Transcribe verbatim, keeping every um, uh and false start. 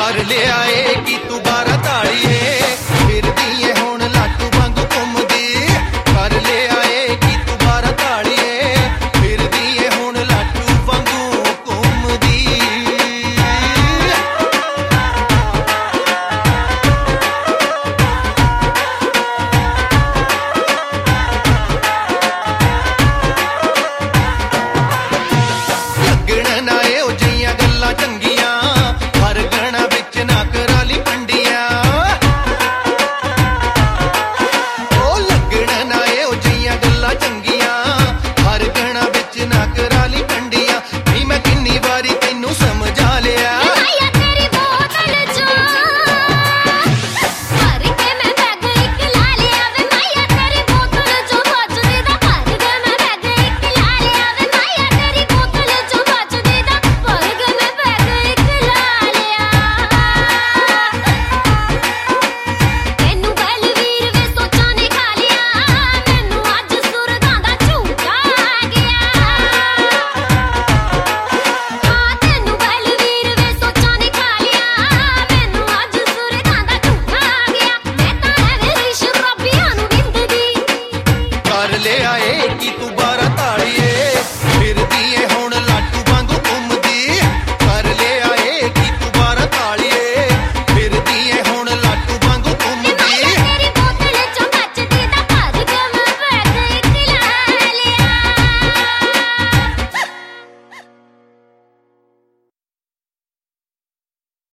कर ले आए कि तू बारह ताली है फिर दिए हुण लाटू वांगू घुमदी कर ले आए कि तू बारह ताली है फिर दिए हुण लाटू वांगू घुमदी लगण ना एहो जिहियां गल्लां चंगियां हर गणा विच ना कराली पंडियां ओ लगण ना एहो जिहियां गल्लां चंगियां हर गणा विच ना कराली पंडियां नी मैं किन्नी वारी तैनू समझा लिया कर ले आए कि तू बारह